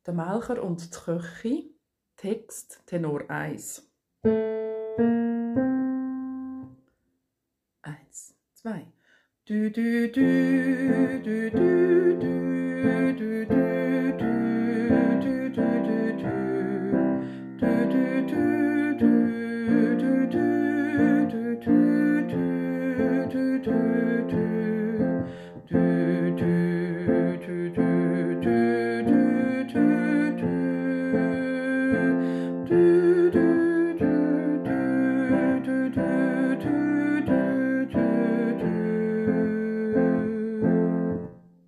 Der Melcher und die Köchin, Text Tenor 1. 1, 2. Du, du, du, du, du, du, du, du.